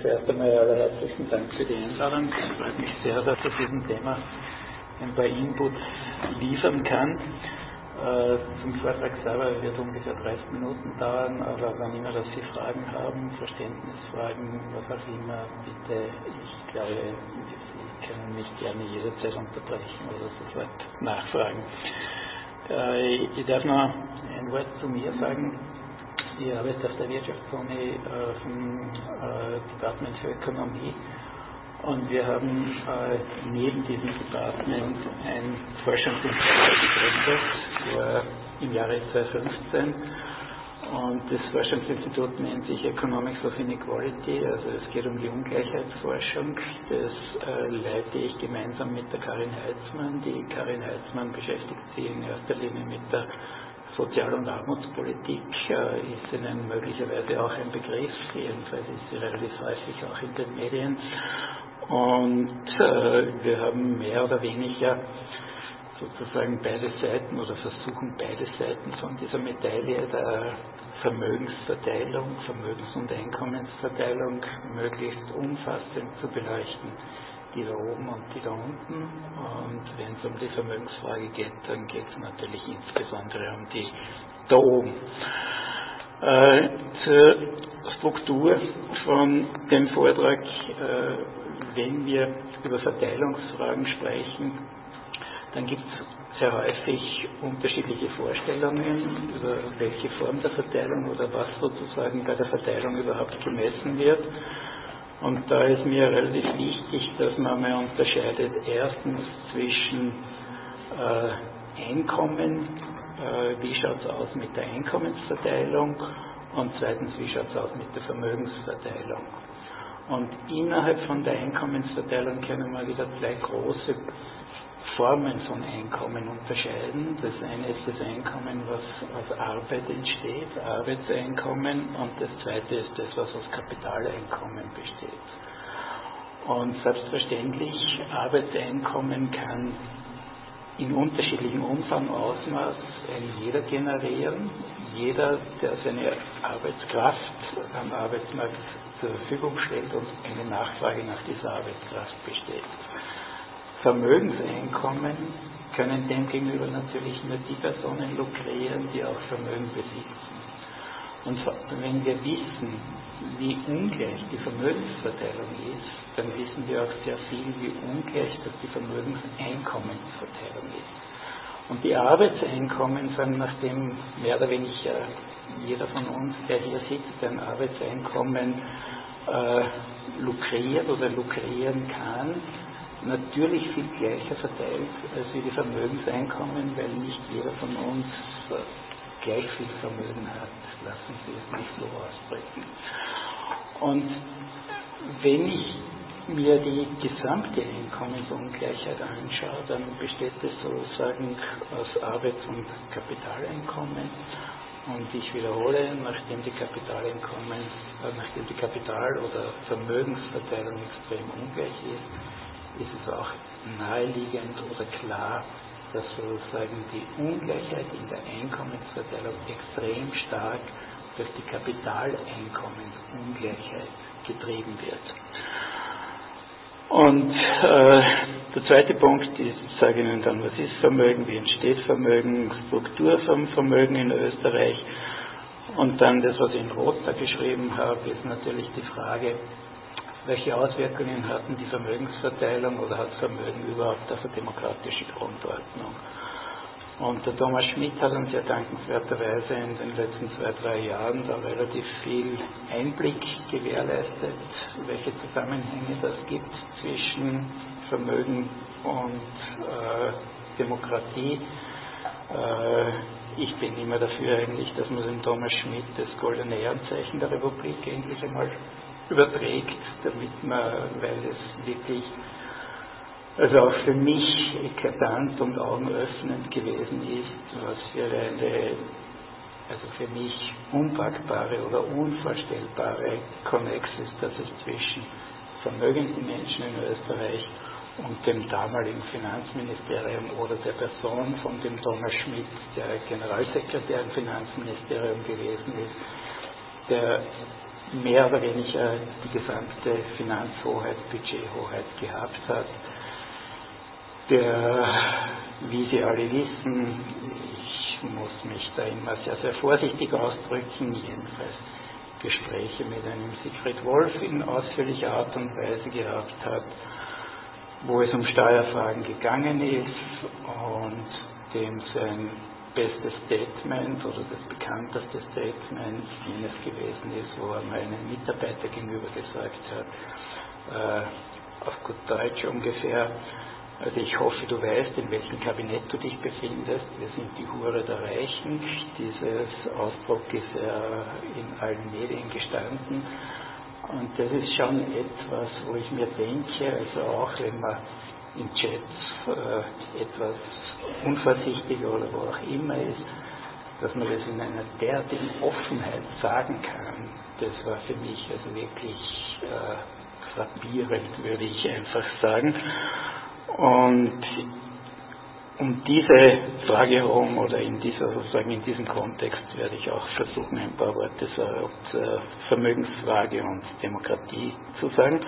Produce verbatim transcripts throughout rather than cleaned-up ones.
zuerst einmal allerherzlichen Dank für die Einladung. Es freut mich sehr, dass ich diesem Thema ein paar Inputs liefern kann. Äh, zum Vortrag selber wird ungefähr dreißig Minuten dauern, aber wann immer, dass Sie Fragen haben, Verständnisfragen, was auch immer, bitte, ich glaube, Sie können mich gerne jederzeit unterbrechen oder sofort nachfragen. Äh, ich darf noch ein Wort zu mir sagen. Ich arbeite auf der Wirtschaftsuni äh, vom äh, Department für Ökonomie und wir haben äh, neben diesem Department ein Forschungsinstitut gegründet im Jahre zweitausendfünfzehn und das Forschungsinstitut nennt sich Economics of Inequality, also es geht um die Ungleichheitsforschung. Das äh, leite ich gemeinsam mit der Karin Heitzmann. Die Karin Heitzmann beschäftigt sich in erster Linie mit der Sozial- und Armutspolitik, äh, ist Ihnen möglicherweise auch ein Begriff, jedenfalls ist sie relativ häufig auch in den Medien. Und äh, wir haben mehr oder weniger sozusagen beide Seiten oder versuchen beide Seiten von dieser Medaille der Vermögensverteilung, Vermögens- und Einkommensverteilung möglichst umfassend zu beleuchten. Die da oben und die da unten. Und wenn es um die Vermögensfrage geht, dann geht es natürlich insbesondere um die da oben. Äh, zur Struktur von dem Vortrag, äh, wenn wir über Verteilungsfragen sprechen, dann gibt es sehr häufig unterschiedliche Vorstellungen über welche Form der Verteilung oder was sozusagen bei der Verteilung überhaupt gemessen wird. Und da ist mir relativ wichtig, dass man mal unterscheidet, erstens zwischen äh, Einkommen, äh, wie schaut es aus mit der Einkommensverteilung und zweitens, wie schaut es aus mit der Vermögensverteilung. Und innerhalb von der Einkommensverteilung können wir wieder zwei große Formen von Einkommen unterscheiden. Das eine ist das Einkommen, was aus Arbeit entsteht, Arbeitseinkommen, und das zweite ist das, was aus Kapitaleinkommen besteht. Und selbstverständlich, Arbeitseinkommen kann in unterschiedlichem Umfang, Ausmaß ein jeder generieren. Jeder, der seine Arbeitskraft am Arbeitsmarkt zur Verfügung stellt und eine Nachfrage nach dieser Arbeitskraft besteht. Vermögenseinkommen können demgegenüber natürlich nur die Personen lukrieren, die auch Vermögen besitzen. Und wenn wir wissen, wie ungleich die Vermögensverteilung ist, dann wissen wir auch sehr viel, wie ungleich das die Vermögenseinkommensverteilung ist. Und die Arbeitseinkommen sind, nachdem mehr oder weniger jeder von uns, der hier sitzt, ein Arbeitseinkommen äh, lukriert oder lukrieren kann, natürlich viel gleicher verteilt als wie die Vermögenseinkommen, weil nicht jeder von uns gleich viel Vermögen hat. Lassen Sie es nicht so ausdrücken. Und wenn ich mir die gesamte Einkommensungleichheit anschaue, dann besteht es sozusagen aus Arbeits- und Kapitaleinkommen. Und ich wiederhole, nachdem die Kapitaleinkommen, äh, nachdem die Kapital- oder Vermögensverteilung extrem ungleich ist, ist es auch naheliegend oder klar, dass sozusagen die Ungleichheit in der Einkommensverteilung extrem stark durch die Kapitaleinkommensungleichheit getrieben wird. Und äh, der zweite Punkt ist, ich sage Ihnen dann, was ist Vermögen, wie entsteht Vermögen, Struktur vom Vermögen in Österreich. Und dann das, was ich in Rot da geschrieben habe, ist natürlich die Frage, welche Auswirkungen hatten die Vermögensverteilung oder hat Vermögen überhaupt auf eine demokratische Grundordnung? Und der Thomas Schmidt hat uns ja dankenswerterweise in den letzten zwei, drei Jahren da relativ viel Einblick gewährleistet, welche Zusammenhänge das gibt zwischen Vermögen und äh, Demokratie. Äh, ich bin immer dafür eigentlich, dass man dem Thomas Schmidt das goldene Ehrenzeichen der Republik endlich einmal überträgt, damit man, weil es wirklich, also auch für mich eklatant und augenöffnend gewesen ist, was für eine, also für mich unpackbare oder unvorstellbare Konnex ist, dass es zwischen vermögenden Menschen in Österreich und dem damaligen Finanzministerium oder der Person von dem Thomas Schmidt, der Generalsekretär im Finanzministerium gewesen ist, der mehr oder weniger die gesamte Finanzhoheit, Budgethoheit gehabt hat, der, wie Sie alle wissen, ich muss mich da immer sehr, sehr vorsichtig ausdrücken, jedenfalls Gespräche mit einem Siegfried Wolf in ausführlicher Art und Weise gehabt hat, wo es um Steuerfragen gegangen ist und dem sein bestes Statement oder das bekannteste Statement jenes gewesen ist, wo er meinen Mitarbeiter gegenüber gesagt hat, äh, auf gut Deutsch ungefähr, also ich hoffe, du weißt, in welchem Kabinett du dich befindest. Wir sind die Hure der Reichen. Dieses Ausdruck ist ja in allen Medien gestanden. Und das ist schon etwas, wo ich mir denke, also auch wenn man in Chats äh, etwas unvorsichtiger oder wo auch immer ist, dass man das in einer derartigen Offenheit sagen kann, das war für mich also wirklich äh, frappierend, würde ich einfach sagen. Und um diese Frage herum oder in dieser, sozusagen in diesem Kontext werde ich auch versuchen, ein paar Worte zur Vermögensfrage und Demokratie zu sagen.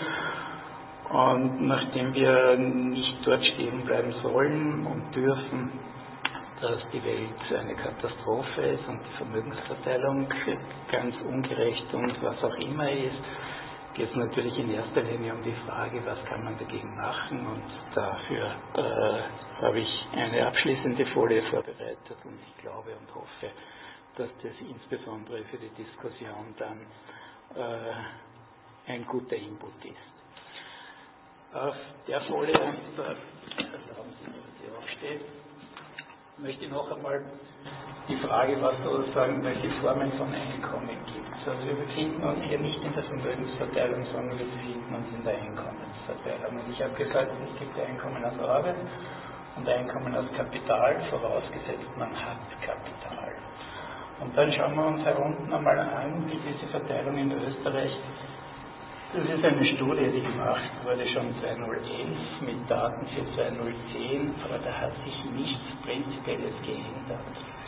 Und nachdem wir nicht dort stehen bleiben sollen und dürfen, dass die Welt eine Katastrophe ist und die Vermögensverteilung ganz ungerecht und was auch immer ist, geht es natürlich in erster Linie um die Frage, was kann man dagegen machen, und dafür äh, habe ich eine abschließende Folie vorbereitet und ich glaube und hoffe, dass das insbesondere für die Diskussion dann äh, ein guter Input ist. Auf der Folie, und da erlauben Sie mir, dass sie aufsteht, möchte ich noch einmal die Frage, was sozusagen welche Formen von Einkommen gibt. Also wir befinden uns hier nicht in der Vermögensverteilung, sondern wir befinden uns in der Einkommensverteilung. Und ich habe gesagt, es gibt Einkommen aus Arbeit und Einkommen aus Kapital, vorausgesetzt man hat Kapital. Und dann schauen wir uns herunten einmal an, wie diese Verteilung in Österreich, das ist eine Studie, die gemacht wurde schon zweitausendelf mit Daten für zweitausendzehn, aber da hat sich nichts Prinzipielles geändert.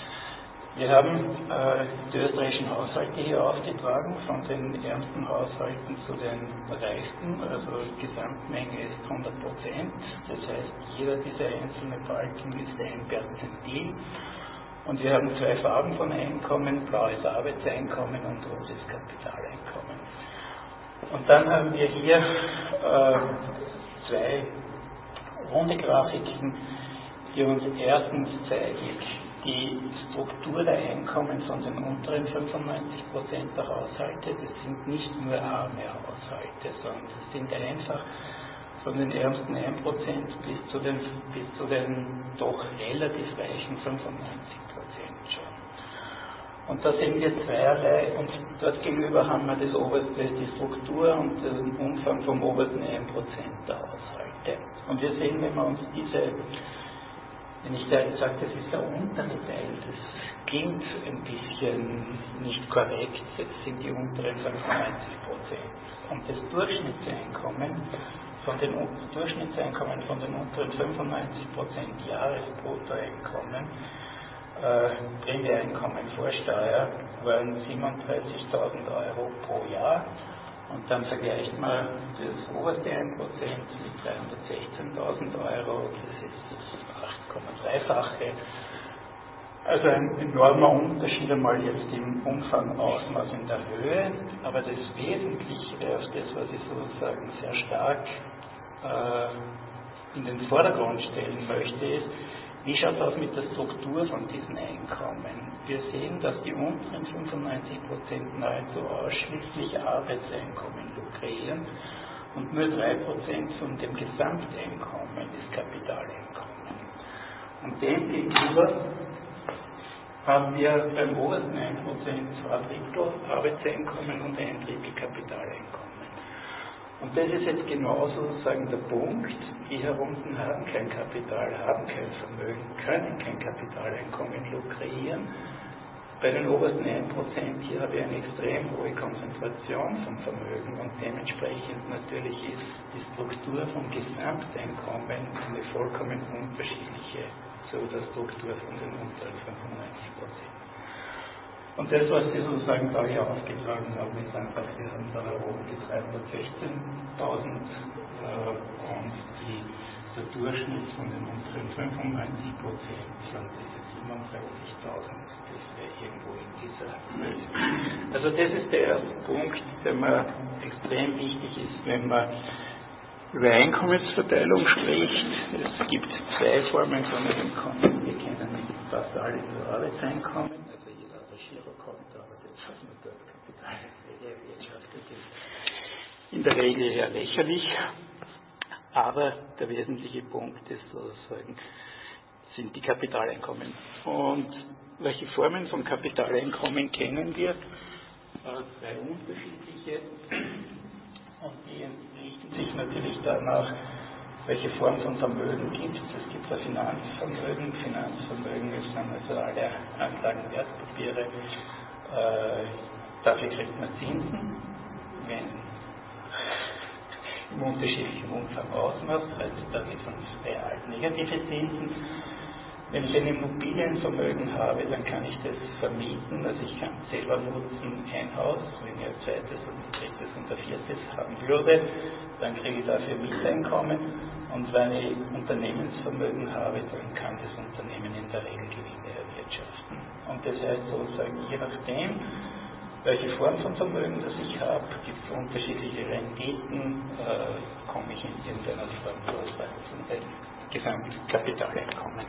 Wir haben äh, die österreichischen Haushalte hier aufgetragen, von den ärmsten Haushalten zu den reichsten, also die Gesamtmenge ist hundert Prozent, das heißt, jeder dieser einzelnen Balken ist ein Perzentil. Und wir haben zwei Farben von Einkommen, blaues Arbeitseinkommen und rotes Kapitaleinkommen. Und dann haben wir hier äh, zwei runde Grafiken, die uns erstens zeigen, die Struktur der Einkommen von den unteren fünfundneunzig Prozent der Haushalte. Das sind nicht nur arme Haushalte, sondern das sind einfach von den ärmsten ein Prozent bis zu den, bis zu den doch relativ reichen fünfundneunzig Prozent schon. Und da sehen wir zweierlei, und dort gegenüber haben wir das oberste, die Struktur und den Umfang vom obersten ein Prozent der Haushalte. Und wir sehen, wenn wir uns diese, wenn ich da jetzt sage, das ist der untere Teil, das klingt ein bisschen nicht korrekt, das sind die unteren fünfundneunzig Prozent. Und das Durchschnittseinkommen von den Durchschnittseinkommen von den unteren fünfundneunzig Prozent Jahresbruttoeinkommen, Äh, Prämieeinkommen vor Steuer waren siebenunddreißigtausend Euro pro Jahr, und dann vergleicht man das oberste ein Prozent mit dreihundertsechzehntausend Euro, das ist das acht Komma drei-fache. Also ein enormer Unterschied einmal jetzt im Umfang, Ausmaß, in der Höhe, aber das Wesentliche, auf das, was ich sozusagen sehr stark äh, in den Vordergrund stellen möchte, ist, wie schaut es aus mit der Struktur von diesen Einkommen? Wir sehen, dass die unteren fünfundneunzig Prozent nahezu ausschließlich Arbeitseinkommen lukrieren und nur drei Prozent von dem Gesamteinkommen ist Kapitaleinkommen. Und dem gegenüber haben wir beim obersten ein Prozent zwei Drittel Arbeitseinkommen und ein Drittel Kapitaleinkommen. Und das ist jetzt genau sozusagen der Punkt, die hier unten haben kein Kapital, haben kein Vermögen, können kein Kapitaleinkommen lukrieren. Bei den obersten ein Prozent hier habe ich eine extrem hohe Konzentration von Vermögen, und dementsprechend natürlich ist die Struktur vom Gesamteinkommen eine vollkommen unterschiedliche zu der Struktur von den unteren fünfundneunzig Prozent. Und das, was Sie sozusagen da hier aufgetragen haben, ist einfach, wir haben da oben die dreihundertsechzehntausend äh, und die, der Durchschnitt von den unteren fünfundneunzig Prozent von diese siebenunddreißigtausend, das wäre irgendwo in dieser Höhe. Also das ist der erste Punkt, der mir extrem wichtig ist, wenn man über Einkommensverteilung spricht. Es gibt zwei Formen von Einkommen. Wir kennen fast alle das Arbeitseinkommen. Also jeder hat ein Girokonto, aber das, was man dort Kapital erwirtschaftet, ist in der Regel eher lächerlich. Aber der wesentliche Punkt ist sozusagen, sind die Kapitaleinkommen. Und welche Formen von Kapitaleinkommen kennen wir? Zwei unterschiedliche. Und die richten sich natürlich danach, welche Form von Vermögen gibt es. Es gibt ein Finanzvermögen. Finanzvermögen ist dann also alle Anlagen, Wertpapiere. Äh, dafür kriegt man Zinsen, wenn im unterschiedlichen Umfang ausmacht. Also da geht es um real negative Zinsen. Wenn ich ein Immobilienvermögen habe, dann kann ich das vermieten, also ich kann selber nutzen ein Haus, wenn ich ein zweites und ein drittes und ein viertes haben würde, dann kriege ich dafür Mieteinkommen, und wenn ich Unternehmensvermögen habe, dann kann das Unternehmen in der Regel Gewinne erwirtschaften. Und das heißt sozusagen, je nachdem, welche Form von Vermögen das ich habe, gibt es unterschiedliche Renditen, äh, komme ich in irgendeiner Form sozusagen von dem Gesamtkapitaleinkommen.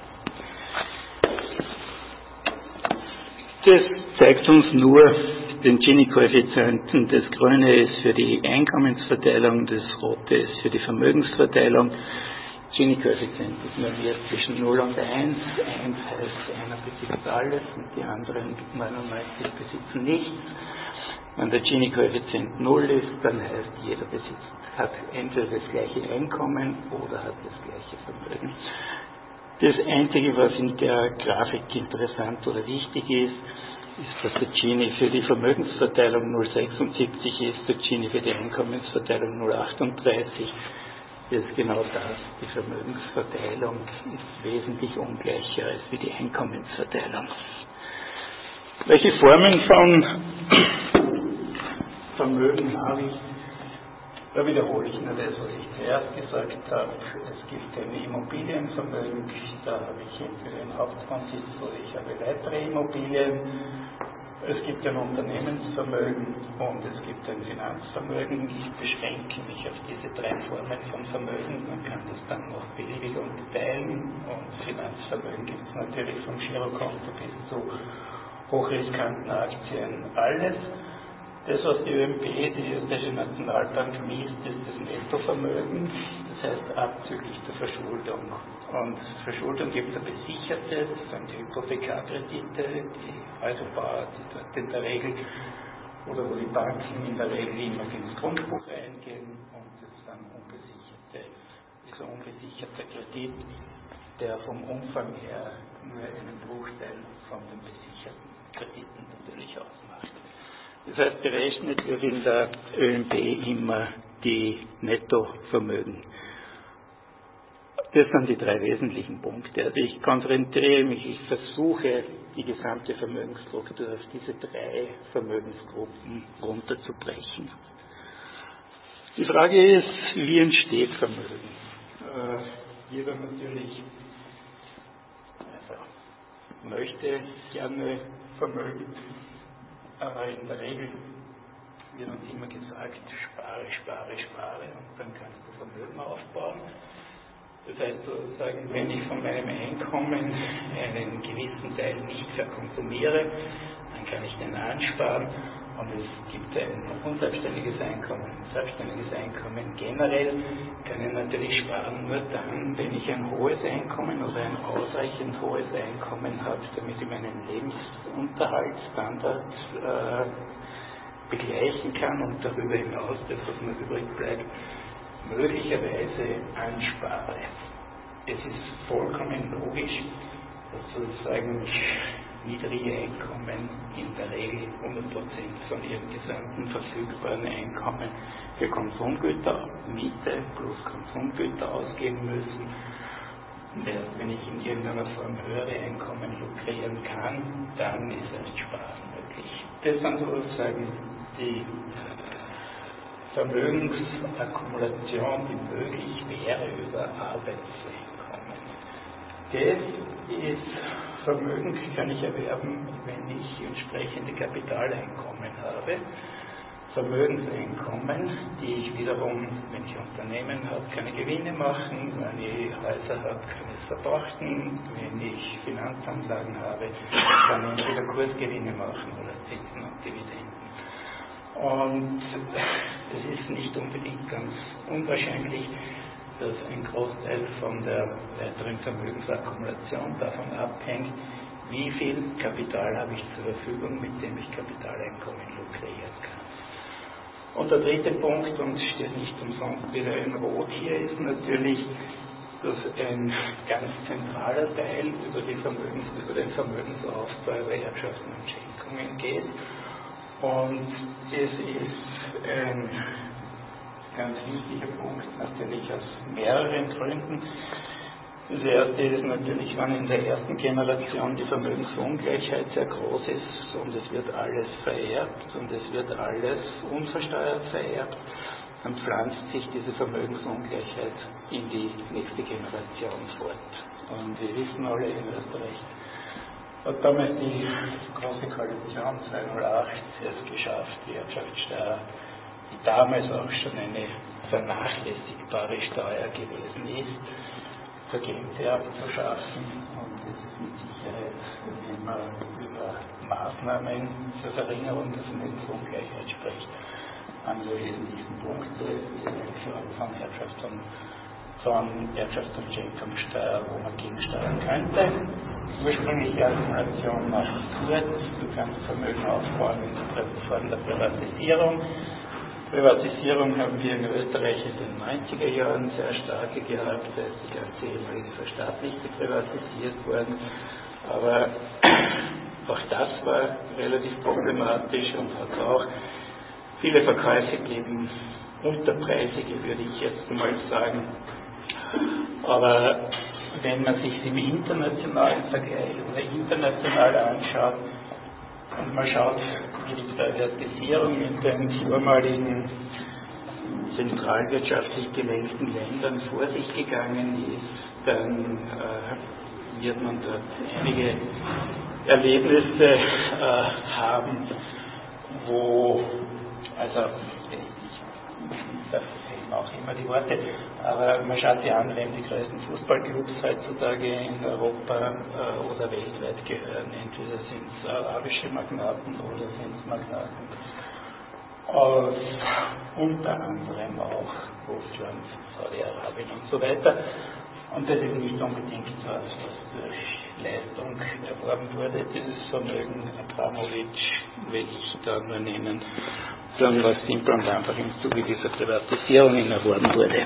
Das zeigt uns nur den Gini-Koeffizienten. Das Grüne ist für die Einkommensverteilung, das Rote ist für die Vermögensverteilung. Gini-Koeffizient ist normiert zwischen null und eins. eins heißt, einer besitzt alles und die anderen neunundneunzig besitzen nichts. Wenn der Gini-Koeffizient null ist, dann heißt, jeder besitzt, hat entweder das gleiche Einkommen oder hat das gleiche Vermögen. Das Einzige, was in der Grafik interessant oder wichtig ist, ist, dass der Gini für die Vermögensverteilung null Komma sechsundsiebzig ist, der Gini für die Einkommensverteilung null Komma achtunddreißig. Das ist genau das. Die Vermögensverteilung ist wesentlich ungleicher als wie die Einkommensverteilung. Welche Formen von Vermögen habe ich? Da wiederhole ich nur das, was ich zuerst gesagt habe. Es gibt ein Immobilienvermögen, da habe ich entweder einen Hauptwohnsitz oder ich habe weitere Immobilien. Es gibt ein Unternehmensvermögen und es gibt ein Finanzvermögen. Ich beschränke mich auf diese drei Formen von Vermögen. Man kann das dann noch beliebig unterteilen. Und Finanzvermögen gibt es natürlich vom Girokonto bis zu hochriskanten Aktien alles. Das, was die ÖMB, die Österreichische Nationalbank, misst, ist das Nettovermögen, das heißt abzüglich der Verschuldung. Und Verschuldung gibt es eine besicherte, das sind die Hypothekarkredite, die Häuserbauer, die dort in der Regel, oder wo die Banken in der Regel immer ins Grundbuch eingehen, und das sind unbesicherte, dieser unbesicherte Kredit, der vom Umfang her nur einen Bruchteil von den besicherten Krediten natürlich ausmacht. Das heißt, berechnet wird in der ÖMB immer die Nettovermögen. Das sind die drei wesentlichen Punkte. Also ich konzentriere mich, ich versuche, die gesamte Vermögensstruktur auf diese drei Vermögensgruppen runterzubrechen. Die Frage ist, wie entsteht Vermögen? Äh, jeder natürlich also, möchte gerne Vermögen. Aber in der Regel wird uns immer gesagt, spare, spare, spare und dann kannst du Vermögen aufbauen. Das heißt sozusagen, wenn ich von meinem Einkommen einen gewissen Teil nicht verkonsumiere, dann kann ich den ansparen, und es gibt ein unselbstständiges Einkommen. Ein selbstständiges Einkommen generell kann ich natürlich sparen nur dann, wenn ich ein hohes Einkommen oder ein ausreichend hohes Einkommen habe, damit ich meinen Lebensunterhaltsstandard äh, begleichen kann und darüber hinaus das, was mir übrig bleibt, möglicherweise anspare. Es ist vollkommen logisch, dass sozusagen niedrige Einkommen in der Regel hundert Prozent von ihrem gesamten verfügbaren Einkommen für Konsumgüter, Miete plus Konsumgüter ausgeben müssen. Und erst wenn ich in irgendeiner Form höhere Einkommen lukrieren kann, dann ist ein Sparen möglich. Das sind sozusagen die Vermögensakkumulation, die möglich wäre über Arbeitseinkommen. Das ist Vermögen, kann ich erwerben, wenn ich entsprechende Kapitaleinkommen habe. Vermögenseinkommen, die ich wiederum, wenn ich Unternehmen habe, keine Gewinne machen, wenn ich Häuser habe, kann ich es verpachten, wenn ich Finanzanlagen habe, kann ich entweder Kursgewinne machen oder Zinsen und Dividenden. Und es ist nicht unbedingt ganz unwahrscheinlich, dass ein Großteil von der weiteren Vermögensakkumulation davon abhängt, wie viel Kapital habe ich zur Verfügung, mit dem ich Kapitaleinkommen lukrieren kann. Und der dritte Punkt, und steht nicht umsonst wieder in Rot hier, ist natürlich, dass ein ganz zentraler Teil über, die Vermögens, über den Vermögensaufbau, über Erbschaften und Schenkungen geht. Und es ist ein ganz wichtiger Punkt, natürlich aus mehreren Gründen. Das erste ist natürlich, wenn in der ersten Generation die Vermögensungleichheit sehr groß ist und es wird alles vererbt und es wird alles unversteuert vererbt, dann pflanzt sich diese Vermögensungleichheit in die nächste Generation fort. Und wir wissen alle, in Österreich hat damals die große Koalition zweitausendacht es geschafft, die Erbschaftssteuer, die damals auch schon eine vernachlässigbare Steuer gewesen ist, Vergänze abzuschaffen. Und es ist mit Sicherheit, wenn man über Maßnahmen zur Verringerung der Vermögensungleichheit spricht, an der wesentlichsten Punkt ist die Einführung von Erbschafts- und, von Erbschafts- und Schenkungssteuer, wo man gegensteuern könnte. Ursprüngliche Akkumulation macht kurz, du kannst Vermögen aufbauen in der Form der Privatisierung. Privatisierung haben wir in Österreich in den neunziger Jahren sehr starke gehabt, da ist die ganze ehemalige Verstaatlichte privatisiert worden, aber auch das war relativ problematisch und hat auch viele Verkäufe gegeben, unterpreisige würde ich jetzt mal sagen, aber wenn man sich im internationalen Vergleich oder international anschaut und man schaut, wie die Privatisierung in den vormaligen zentralwirtschaftlich gelenkten Ländern vor sich gegangen ist, dann äh, wird man dort einige Erlebnisse äh, haben, wo, also da fehlen auch immer die Worte, aber man schaut sich an, wem die größten Fußballclubs heutzutage in Europa äh, oder weltweit gehören. Entweder sind es arabische Magnaten oder sind es Magnaten aus unter anderem auch Russland, Saudi-Arabien und so weiter. Und das ist nicht unbedingt was, was durch Leistung erworben wurde, dieses Vermögen. Abramowitsch will ich da nur nennen, sondern was simpel und einfach im Zuge dieser Privatisierungen erworben wurde.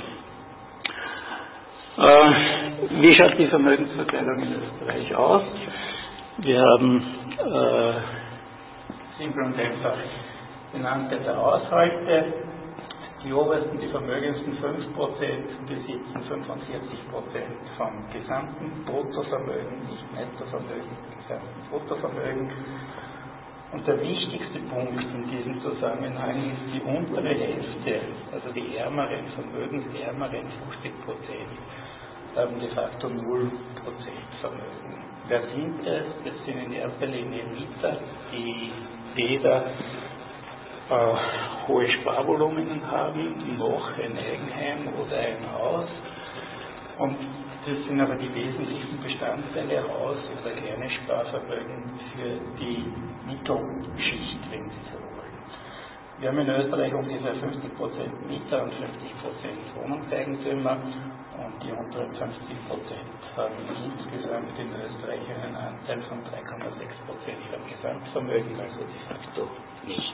Äh, wie schaut die Vermögensverteilung in Österreich aus? Wir haben äh, simpel und einfach benannte der Haushalte. Die obersten, die vermögendsten fünf Prozent besitzen fünfundvierzig Prozent vom gesamten Bruttovermögen, nicht Nettovermögen, gesamten Bruttovermögen. Und der wichtigste Punkt in diesem Zusammenhang ist die untere Hälfte, also die ärmeren, vermögensärmeren fünfzig Prozent, haben de facto null Prozent Vermögen. Wer sind das? Das sind in erster Linie Mieter, die weder äh, hohe Sparvoluminen haben, noch ein Eigenheim oder ein Haus. Und das sind aber die wesentlichen Bestandteile, Haus- oder kleine Sparvermögen für die Mittelschicht, wenn Sie so wollen. Wir haben in Österreich ungefähr fünfzig Prozent Mieter und fünfzig Prozent Wohnungseigentümer und die unteren fünfzig Prozent haben insgesamt in Österreich einen Anteil von drei Komma sechs Prozent am Gesamtvermögen, also de facto nichts.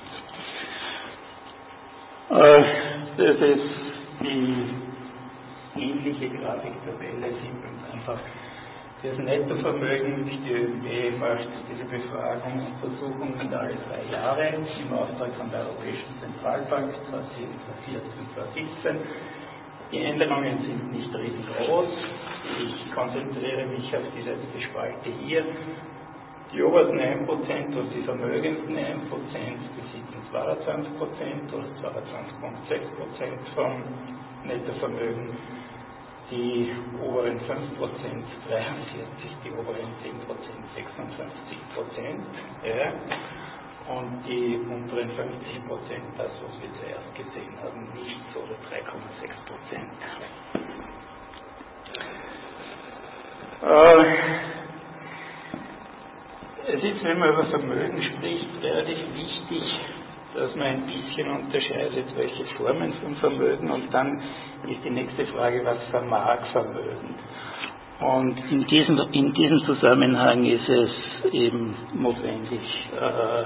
Das ist die ähnliche Grafiktabelle, simpel und einfach. Das Nettovermögen, die ÖMB macht diese Befragung, Untersuchungen alle drei Jahre im Auftrag von der Europäischen Zentralbank zweitausendvierzehn, zweitausendsiebzehn. Die Änderungen sind nicht riesengroß. Ich konzentriere mich auf diese, diese Spalte hier. Die obersten ein Prozent, also die vermögendsten ein Prozent, besitzen zweiundzwanzig Prozent oder zweiundzwanzig Komma sechs Prozent vom Nettovermögen. Die oberen fünf Prozent dreiundvierzig, die oberen zehn Prozent sechsundfünfzig Prozent. Ja. Und die unteren fünfzig Prozent, das, was wir zuerst gesehen haben, nichts oder drei Komma sechs Prozent. Äh, Es ist, wenn man über Vermögen spricht, relativ wichtig, dass man ein bisschen unterscheidet, welche Formen von Vermögen, und dann ist die nächste Frage, was vermag Vermögen? Und in diesem, in diesem Zusammenhang ist es eben notwendig, äh,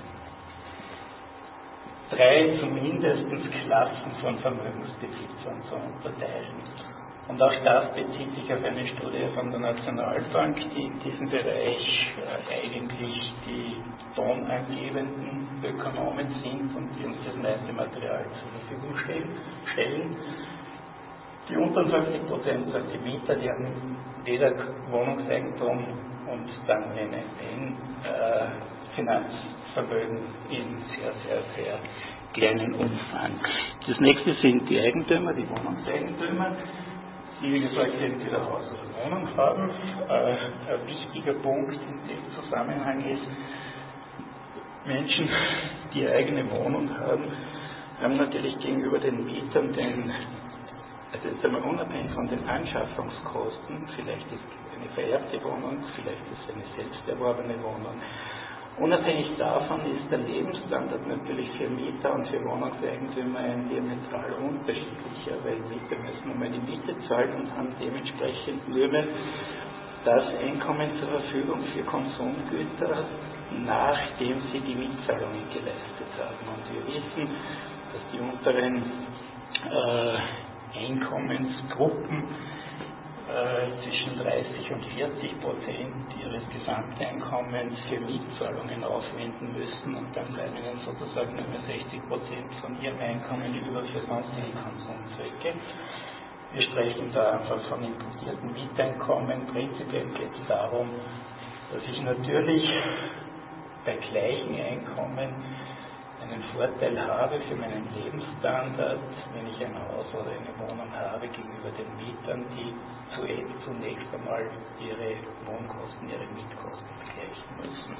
drei zumindest Klassen von Vermögensbesitzern zu unterteilen. Und auch das bezieht sich auf eine Studie von der Nationalbank, die in diesem Bereich äh, eigentlich die tonangebenden Ökonomen sind und die uns das meiste Material zur Verfügung stellen. Die unteren fünfzig Prozent sind die Mieter, die haben weder Wohnungseigentum und dann ein, ein äh, Finanzvermögen in sehr, sehr, sehr kleinen Umfang. Das nächste sind die Eigentümer, die Wohnungseigentümer, die, wie gesagt, entweder Haus oder Wohnung haben. Äh, ein wichtiger Punkt in dem Zusammenhang ist, Menschen, die eigene Wohnung haben, haben natürlich gegenüber den Mietern den, also jetzt einmal unabhängig von den Anschaffungskosten, vielleicht ist eine vererbte Wohnung, vielleicht ist eine selbst erworbene Wohnung. Unabhängig davon ist der Lebensstandard natürlich für Mieter und für Wohnungseigentümer ein diametral unterschiedlicher, weil Mieter müssen einmal die Miete zahlen und haben dementsprechend nur mehr das Einkommen zur Verfügung für Konsumgüter, nachdem sie die Mietzahlungen geleistet haben. Und wir wissen, dass die unteren äh, Einkommensgruppen zwischen dreißig und vierzig Prozent ihres Gesamteinkommens für Mietzahlungen aufwenden müssen, und dann bleiben ihnen sozusagen nur mehr sechzig Prozent von ihrem Einkommen über für sonstige Konsumzwecke. Wir sprechen da einfach von importierten Mieteinkommen. Prinzipiell geht es darum, dass ich natürlich bei gleichen Einkommen einen Vorteil habe für meinen Lebensstandard, wenn ich ein Haus oder eine Wohnung habe, gegenüber den Mietern, die zunächst einmal ihre Wohnkosten, ihre Mietkosten begleichen müssen.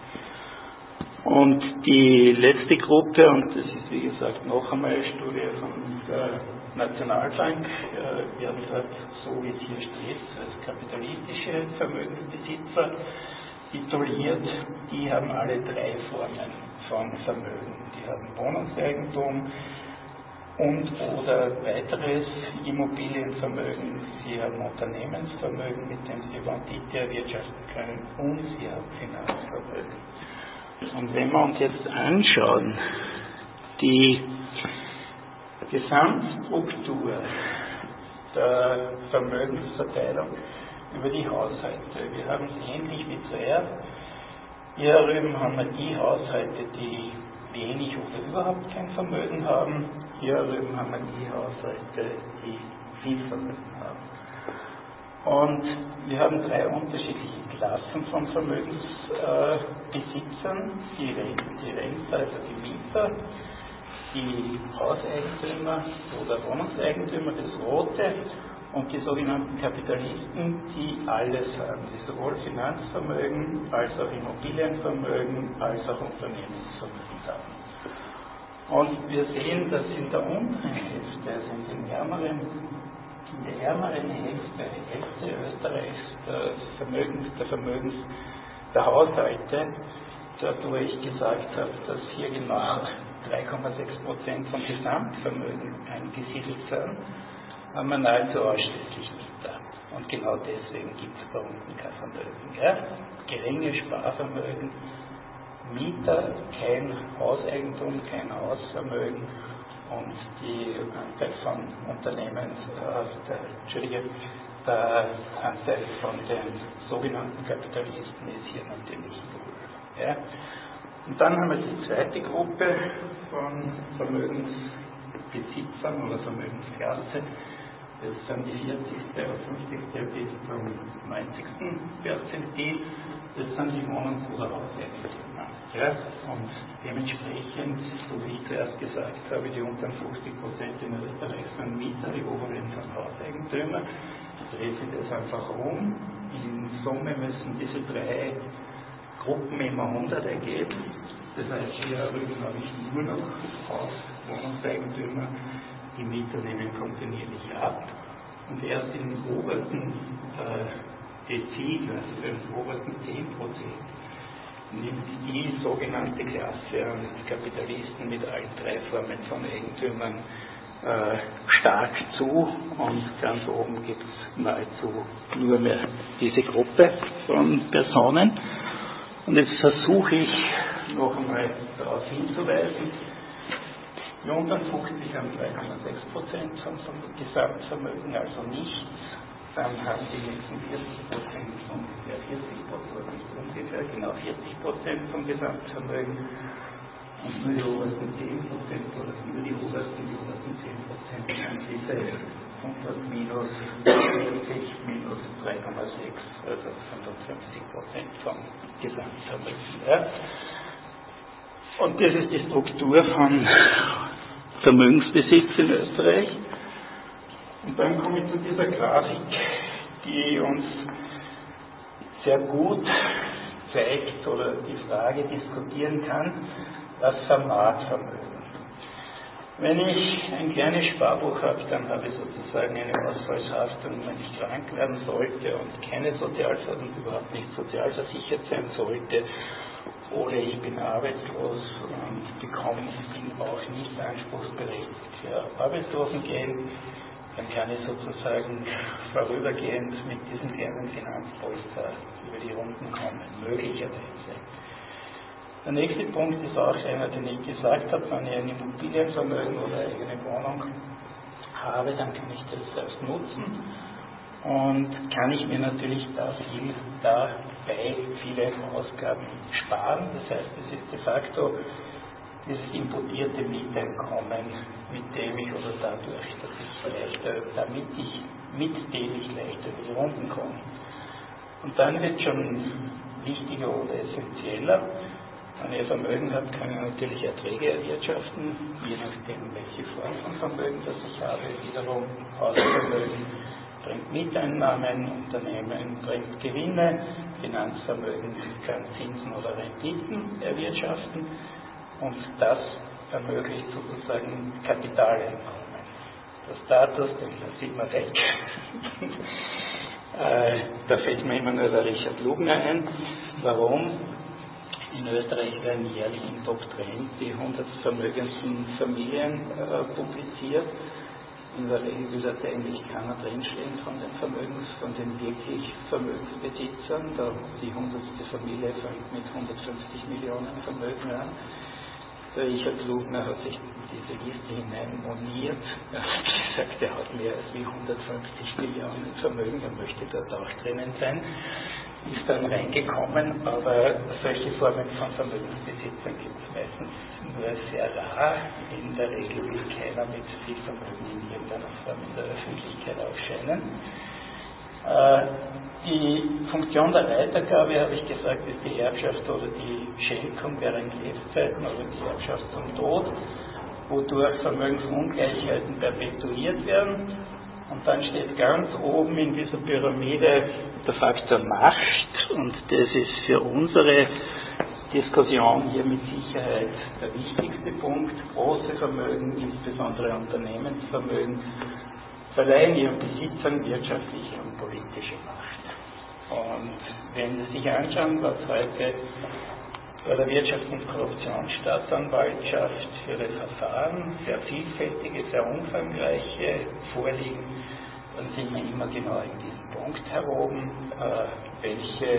Und die letzte Gruppe, und das ist wie gesagt noch einmal eine Studie von der Nationalbank, äh, werden dort, so wie es hier steht, als kapitalistische Vermögensbesitzer tituliert. Die haben alle drei Formen von Vermögen. Die haben Wohnungseigentum und oder weiteres Immobilienvermögen. Sie haben Unternehmensvermögen, mit dem sie Rendite erwirtschaften können, und sie haben Finanzvermögen. Und wenn wir uns jetzt anschauen, die Gesamtstruktur der Vermögensverteilung über die Haushalte, wir haben es ähnlich wie zuerst. Hier drüben haben wir die Haushalte, die wenig oder überhaupt kein Vermögen haben. Hier drüben haben wir die Haushalte, die viel Vermögen haben. Und wir haben drei unterschiedliche Klassen von Vermögensbesitzern. Äh, die, die Rentner, also die Mieter, die Hauseigentümer oder Wohnungseigentümer, das Rote, und die sogenannten Kapitalisten, die alles haben, die sowohl Finanzvermögen als auch Immobilienvermögen als auch Unternehmensvermögen haben. Und wir sehen, dass in der unteren Hälfte, also in, den ärmeren, in der ärmeren Hälfte, Hälfte Österreichs, des Vermögens, der Vermögens der Haushalte, dort wo ich gesagt habe, dass hier genau drei Komma sechs Prozent vom Gesamtvermögen angesiedelt sind, haben wir nahezu ausschließlich Mieter. Und genau deswegen gibt es da unten kein Vermögen. Ja? Geringe Sparvermögen, Mieter, kein Hauseigentum, kein Hausvermögen, und die Anteil von Unternehmen, äh, der, Entschuldige, der Anteil von den sogenannten Kapitalisten ist hier natürlich null. Ja? Und dann haben wir die zweite Gruppe von Vermögensbesitzern oder Vermögensklasse, Das sind die vierzigste oder fünfzigste bis zum neunzigsten Perzentil. Das sind die Wohnungs- oder Hauseigentümer. Ja? Und dementsprechend, so wie ich zuerst gesagt habe, die unteren fünfzig Prozent in Österreich sind Mieter, die oberen sind Hauseigentümer. Drehe ich das einfach um. In Summe müssen diese drei Gruppen immer hundert ergeben. Das heißt, hier rüben habe ich nur noch Haus-Wohnungseigentümer. Die Mieter nehmen kontinuierlich ab. Und erst im obersten äh, Dezil, also den obersten zehn Prozent, nimmt die sogenannte Klasse an Kapitalisten mit allen drei Formen von Eigentümern äh, stark zu, und ganz oben gibt es nahezu nur mehr diese Gruppe von Personen. Und jetzt versuche ich noch einmal darauf hinzuweisen, die unteren fünfzig haben drei Komma sechs Prozent vom Gesamtvermögen, also nichts. Dann haben die nächsten vierzig Prozent ungefähr vierzig Prozent, nicht ungefähr, genau vierzig Prozent vom Gesamtvermögen. Und nur die obersten zehn Prozent, oder nur die obersten, die obersten zehn Prozent sind diese hundert minus vierzig minus drei Komma sechs, also fünfundfünfzig Prozent vom Gesamtvermögen. Ja. Und das ist die Struktur von Vermögensbesitz in Österreich. Und dann komme ich zu dieser Grafik, die uns sehr gut zeigt oder die Frage diskutieren kann, was vermag Vermögen. Wenn ich ein kleines Sparbuch habe, dann habe ich sozusagen eine Ausfallshaftung, wenn ich krank werden sollte und keine Sozialversicherung und überhaupt nicht sozialversichert sein sollte, oder ich bin arbeitslos und bekomme, bin auch nicht anspruchsberechtigt für Arbeitslosengeld, dann kann ich sozusagen vorübergehend mit diesem kleinen Finanzpolster über die Runden kommen, möglicherweise. Der nächste Punkt ist auch einer, den ich gesagt habe, wenn ich ein Immobilienvermögen oder eine eigene Wohnung habe, dann kann ich das selbst nutzen und kann ich mir natürlich da viel, dabei viele Ausgaben sparen. Das heißt, es ist de facto dieses importierte Mieteinkommen, mit dem ich oder dadurch, dass ich leichter, damit ich, mit dem ich leichter in die Runden komme. Und dann wird schon wichtiger oder essentieller. Wenn ich Vermögen habe, kann ich natürlich Erträge erwirtschaften, je nachdem, welche Form von Vermögen das ich habe. Wiederum Hausvermögen bringt Mieteinnahmen, Unternehmen bringt Gewinne, Finanzvermögen kann Zinsen oder Renditen erwirtschaften, und das ermöglicht sozusagen Kapitaleinkommen. Der Status, den sieht man weg. äh, da fällt mir immer nur der Richard Lugner ein. Warum? In Österreich werden jährlich im Top Trend die hundert vermögendsten Familien äh, publiziert. In der Regel will das eigentlich keiner drinstehen von den Vermögens, von den wirklich Vermögensbesitzern. Da die hundertste Familie fängt mit hundertfünfzig Millionen Vermögen an. Der Richard Lugner hat sich in diese Liste hinein moniert. Er hat gesagt, er hat mehr als wie hundertfünfzig Millionen Vermögen, er möchte dort auch drinnen sein. Ist dann reingekommen, aber solche Formen von Vermögensbesitzern gibt es meistens nur sehr rar. In der Regel will keiner mit viel Vermögen in irgendeiner Form in der Öffentlichkeit aufscheinen. Äh, die Funktion der Weitergabe, habe ich gesagt, ist die Erbschaft oder die Schenkung während Lebzeiten oder die Erbschaft zum Tod, wodurch Vermögensungleichheiten perpetuiert werden. Und dann steht ganz oben in dieser Pyramide der Faktor Macht, und das ist für unsere Diskussion hier mit Sicherheit der wichtigste Punkt. Große Vermögen, insbesondere Unternehmensvermögen, verleihen ihren Besitzern wirtschaftliche und politische Macht. Und wenn Sie sich anschauen, was heute bei der Wirtschafts- und Korruptionsstaatsanwaltschaft für ihre Verfahren sehr vielfältige, sehr umfangreiche vorliegen, dann sind wir immer genau in diesem Punkt heroben, äh, welche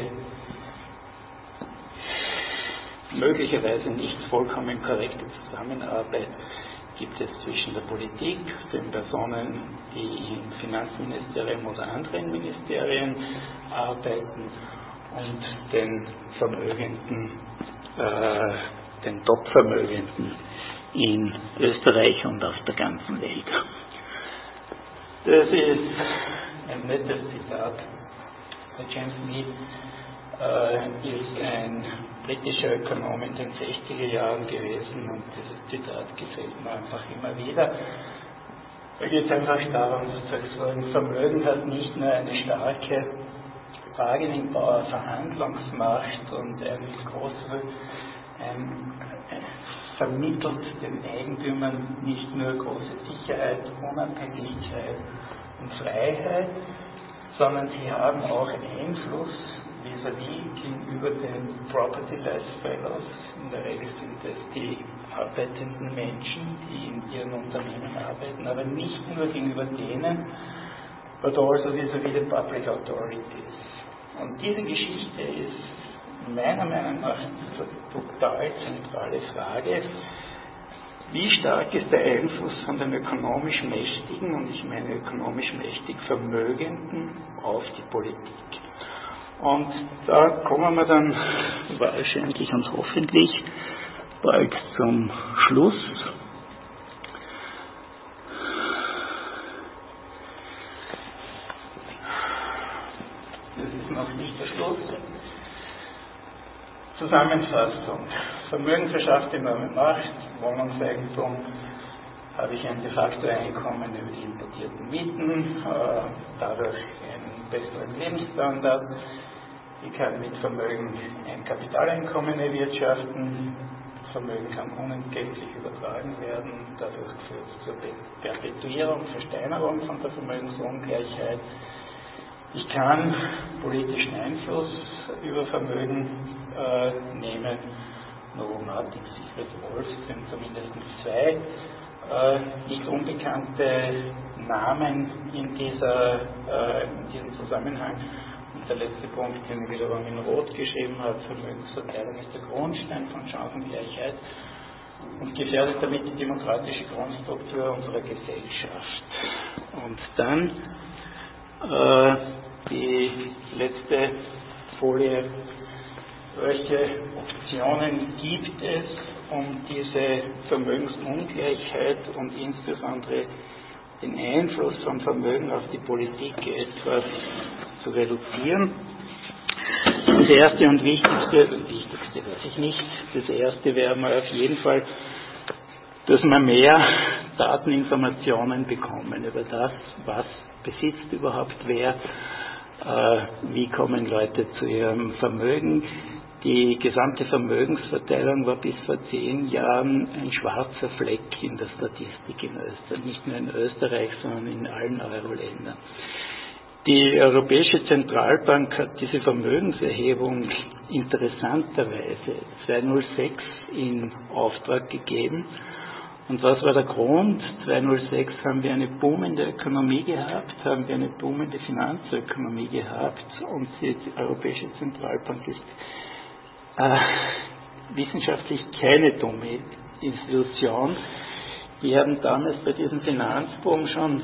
möglicherweise nicht vollkommen korrekte Zusammenarbeit gibt es zwischen der Politik, den Personen, die im Finanzministerium oder anderen Ministerien arbeiten, und den Vermögenden, äh, den Top-Vermögenden in Österreich und auf der ganzen Welt. Das ist ein nettes Zitat. Der James Mead äh, ist ein britischer Ökonom in den sechziger Jahren gewesen und dieses Zitat gefällt mir einfach immer wieder. Da geht es einfach darum, dass so ein Vermögen hat nicht nur eine starke bargaining-power, Verhandlungsmacht und ein großes ein, vermittelt den Eigentümern nicht nur große Sicherheit, Unabhängigkeit und Freiheit, sondern sie haben auch Einfluss vis-à-vis gegenüber den Property-less Fellows. In der Regel sind es die arbeitenden Menschen, die in ihren Unternehmen arbeiten, aber nicht nur gegenüber denen, but also vis-à-vis the public authorities. Und diese Geschichte ist meiner Meinung nach eine total zentrale Frage. Wie stark ist der Einfluss von den ökonomisch Mächtigen, und ich meine ökonomisch mächtig Vermögenden, auf die Politik? Und da kommen wir dann wahrscheinlich und hoffentlich bald zum Schluss. Das ist noch nicht der Schluss. Zusammenfassung. Vermögen verschafft enorme Macht, Wohnungseigentum, habe ich ein de facto Einkommen über die importierten Mieten, äh, dadurch einen besseren Lebensstandard. Ich kann mit Vermögen ein Kapitaleinkommen erwirtschaften. Vermögen kann unentgeltlich übertragen werden, dadurch führt es zur Perpetuierung, Versteinerung von der Vermögensungleichheit. Ich kann politischen Einfluss über Vermögen äh, nehmen. Novomatic, Siegfried Wolf sind zumindest zwei äh, nicht unbekannte Namen in, dieser, äh, in diesem Zusammenhang. Und der letzte Punkt, den ich wiederum in Rot geschrieben habe: Vermögensverteilung ist der Grundstein von Chancengleichheit und gefährdet damit die demokratische Grundstruktur unserer Gesellschaft. Und dann äh, die letzte Folie: Welche Optionen gibt es, um diese Vermögensungleichheit und insbesondere den Einfluss von Vermögen auf die Politik etwas zu reduzieren? Das erste und wichtigste, das wichtigste weiß ich nicht, das erste wäre mal auf jeden Fall, dass wir mehr Dateninformationen bekommen über das, was besitzt überhaupt wer, äh, wie kommen Leute zu ihrem Vermögen. Die gesamte Vermögensverteilung war bis vor zehn Jahren ein schwarzer Fleck in der Statistik in Österreich, nicht nur in Österreich, sondern in allen Euro-Ländern. Die Europäische Zentralbank hat diese Vermögenserhebung interessanterweise zweitausendsechs in Auftrag gegeben. Und was war der Grund? zweitausendsechs haben wir eine boomende Ökonomie gehabt, haben wir eine boomende Finanzökonomie gehabt, und die Europäische Zentralbank ist äh, wissenschaftlich keine dumme Institution. Die haben damals bei diesem Finanzboom schon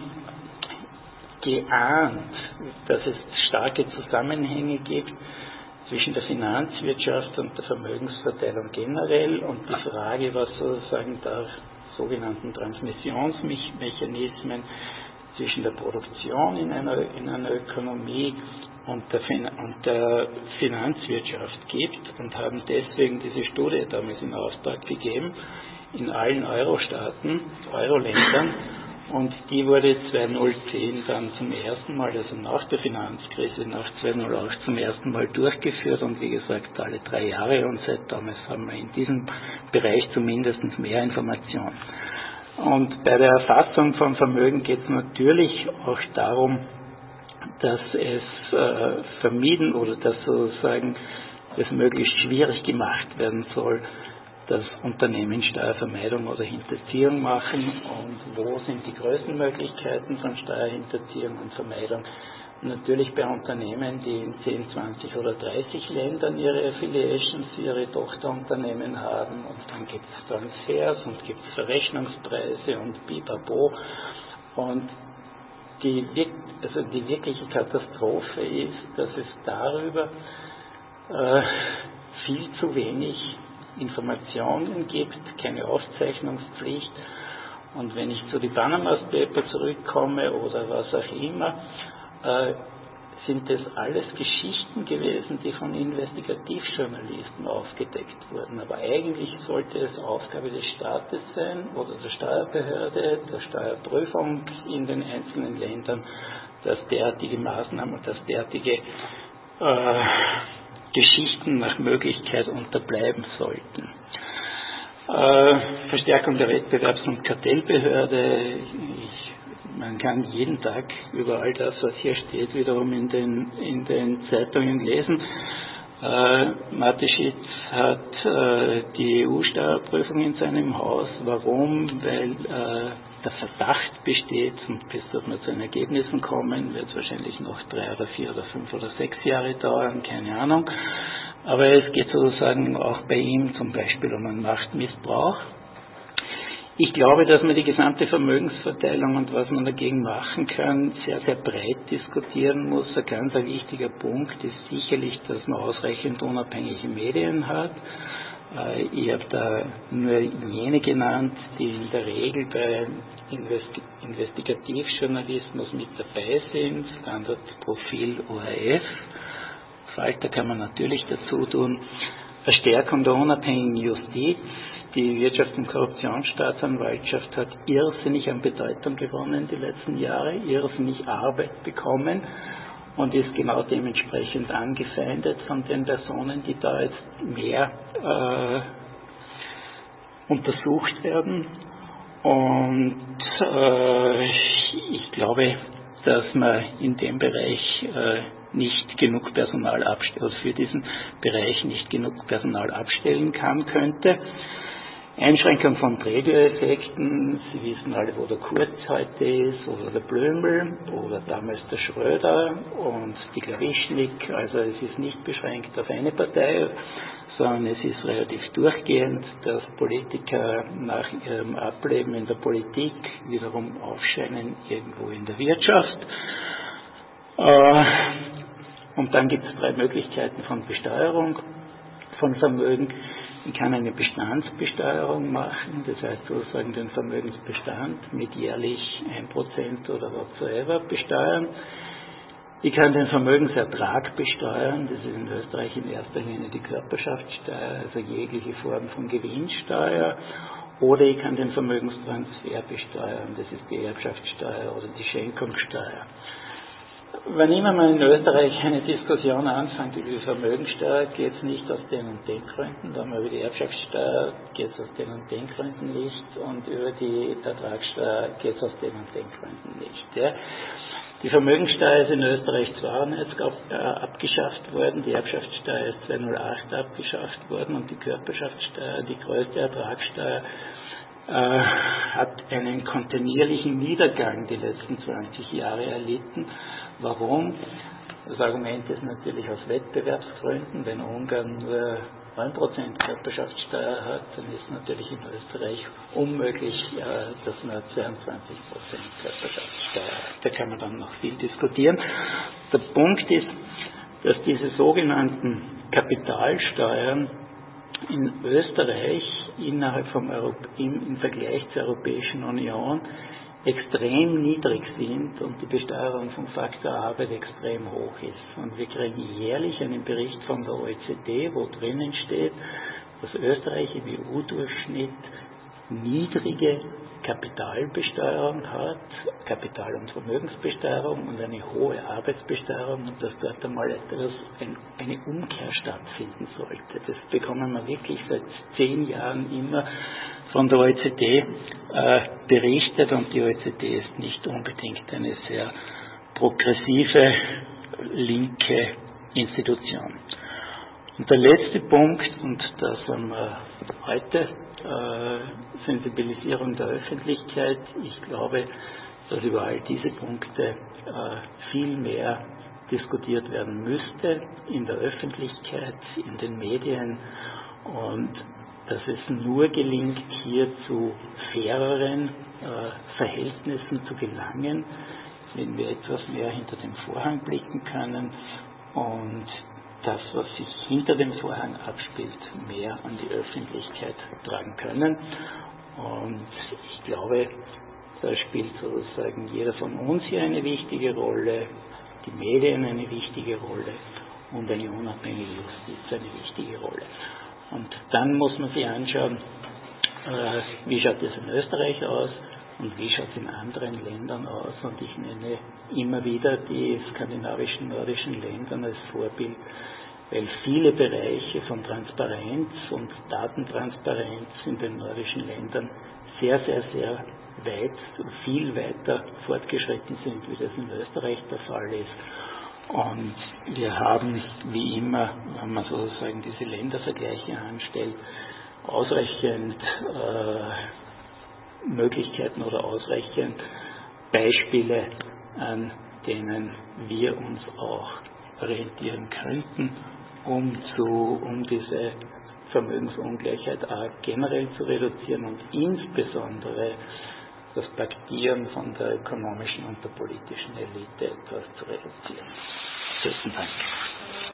geahnt, dass es starke Zusammenhänge gibt zwischen der Finanzwirtschaft und der Vermögensverteilung generell, und die Frage, was sozusagen der sogenannten Transmissionsmechanismen zwischen der Produktion in einer, in einer Ökonomie und der, fin- und der Finanzwirtschaft gibt, und haben deswegen diese Studie damals in Auftrag gegeben in allen Euro-Staaten, Euro-Ländern, und die wurde zweitausendzehn dann zum ersten Mal, also nach der Finanzkrise, nach zweitausendacht zum ersten Mal durchgeführt, und wie gesagt alle drei Jahre, und seit damals haben wir in diesem Bereich zumindest mehr Informationen. Und bei der Erfassung von Vermögen geht es natürlich auch darum, dass es äh, vermieden oder dass sozusagen es möglichst schwierig gemacht werden soll, dass Unternehmen Steuervermeidung oder Hinterziehung machen, und wo sind die größten Möglichkeiten von Steuerhinterziehung und Vermeidung. Natürlich bei Unternehmen, die in zehn, zwanzig oder dreißig Ländern ihre Affiliations, ihre Tochterunternehmen haben, und dann gibt es Transfers und gibt es Verrechnungspreise und Bipapo. Und die, also die wirkliche Katastrophe ist, dass es darüber äh, viel zu wenig Informationen gibt, keine Aufzeichnungspflicht, Und wenn ich zu den Panama Papers zurückkomme oder was auch immer, äh, sind das alles Geschichten gewesen, die von Investigativjournalisten aufgedeckt wurden. Aber eigentlich sollte es Aufgabe des Staates sein oder der Steuerbehörde, der Steuerprüfung in den einzelnen Ländern, dass derartige Maßnahmen, dass derartige äh, Geschichten nach Möglichkeit unterbleiben sollten. Äh, Verstärkung der Wettbewerbs- und Kartellbehörde. Ich, man kann jeden Tag über all das, was hier steht, wiederum in den, in den Zeitungen lesen. Äh, Mateschitz hat äh, die E U-Steuerprüfung in seinem Haus. Warum? Weil äh, der Verdacht besteht, und bis dort wir zu den Ergebnissen kommen, wird es wahrscheinlich noch drei oder vier oder fünf oder sechs Jahre dauern, keine Ahnung. Aber es geht sozusagen auch bei ihm zum Beispiel um einen Machtmissbrauch. Ich glaube, dass man die gesamte Vermögensverteilung und was man dagegen machen kann, sehr, sehr breit diskutieren muss. Ein ganz wichtiger Punkt ist sicherlich, dass man ausreichend unabhängige Medien hat. Ich habe da nur jene genannt, die in der Regel bei Investi- Investigativjournalismus mit dabei sind. Standardprofil O R F. Falter kann man natürlich dazu tun. Verstärkung der unabhängigen Justiz. Die Wirtschafts- und Korruptionsstaatsanwaltschaft hat irrsinnig an Bedeutung gewonnen die letzten Jahre, irrsinnig Arbeit bekommen und ist genau dementsprechend angefeindet von den Personen, die da jetzt mehr äh, untersucht werden. Und äh, ich glaube, dass man in dem Bereich äh, nicht genug Personal abstellen, also für diesen Bereich nicht genug Personal abstellen kann, könnte. Einschränkung von Trägereffekten, Sie wissen alle, wo der Kurz heute ist, oder der Blömel, oder damals der Schröder und die Klawischnik. Also es ist nicht beschränkt auf eine Partei, sondern es ist relativ durchgehend, dass Politiker nach ihrem Ableben in der Politik wiederum aufscheinen irgendwo in der Wirtschaft. Und dann gibt es drei Möglichkeiten von Besteuerung von Vermögen. Ich kann eine Bestandsbesteuerung machen, das heißt sozusagen den Vermögensbestand mit jährlich ein Prozent oder whatsoever besteuern. Ich kann den Vermögensertrag besteuern, das ist in Österreich in erster Linie die Körperschaftssteuer, also jegliche Form von Gewinnsteuer. Oder ich kann den Vermögenstransfer besteuern, das ist die Erbschaftssteuer oder die Schenkungssteuer. Wenn immer mal in Österreich eine Diskussion anfängt über die Vermögensteuer, geht es nicht aus den und den Gründen, dann über die Erbschaftssteuer geht es aus den und den Gründen nicht und über die Ertragssteuer geht es aus den und den Gründen nicht. Ja. Die Vermögensteuer ist in Österreich zweiundneunzig abgeschafft worden, die Erbschaftssteuer ist zweitausendacht abgeschafft worden und die Körperschaftssteuer, die größte Ertragssteuer, äh, hat einen kontinuierlichen Niedergang die letzten zwanzig Jahre erlitten. Warum? Das Argument ist natürlich aus Wettbewerbsgründen. Wenn Ungarn nur neun Prozent Körperschaftssteuer hat, dann ist natürlich in Österreich unmöglich, dass man zweiundzwanzig Prozent Körperschaftssteuer hat. Da kann man dann noch viel diskutieren. Der Punkt ist, dass diese sogenannten Kapitalsteuern in Österreich innerhalb vom Europ- im, im Vergleich zur Europäischen Union extrem niedrig sind und die Besteuerung vom Faktor Arbeit extrem hoch ist. Und wir kriegen jährlich einen Bericht von der O E C D, wo drinnen steht, dass Österreich im E U-Durchschnitt niedrige Kapitalbesteuerung hat, Kapital- und Vermögensbesteuerung und eine hohe Arbeitsbesteuerung und dass dort einmal etwas, ein, eine Umkehr stattfinden sollte. Das bekommen wir wirklich seit zehn Jahren immer von der O E C D äh, berichtet und die O E C D ist nicht unbedingt eine sehr progressive, linke Institution. Und der letzte Punkt, und da sind wir heute, äh, Sensibilisierung der Öffentlichkeit. Ich glaube, dass über all diese Punkte äh, viel mehr diskutiert werden müsste in der Öffentlichkeit, in den Medien und dass es nur gelingt, hier zu faireren äh, Verhältnissen zu gelangen, wenn wir etwas mehr hinter den Vorhang blicken können und das, was sich hinter dem Vorhang abspielt, mehr an die Öffentlichkeit tragen können. Und ich glaube, da spielt sozusagen jeder von uns hier eine wichtige Rolle, die Medien eine wichtige Rolle und eine unabhängige Justiz eine wichtige Rolle. Und dann muss man sich anschauen, äh, wie schaut das in Österreich aus und wie schaut es in anderen Ländern aus. Und ich nenne immer wieder die skandinavischen, nordischen Länder als Vorbild, weil viele Bereiche von Transparenz und Datentransparenz in den nordischen Ländern sehr, sehr, sehr weit, viel weiter fortgeschritten sind, wie das in Österreich der Fall ist. Und wir haben, wie immer, wenn man sozusagen diese Ländervergleiche anstellt, ausreichend äh, Möglichkeiten oder ausreichend Beispiele, an denen wir uns auch orientieren könnten, um, zu, um diese Vermögensungleichheit auch generell zu reduzieren und insbesondere das Paktieren von der ökonomischen und der politischen Elite etwas zu reduzieren. Besten Dank.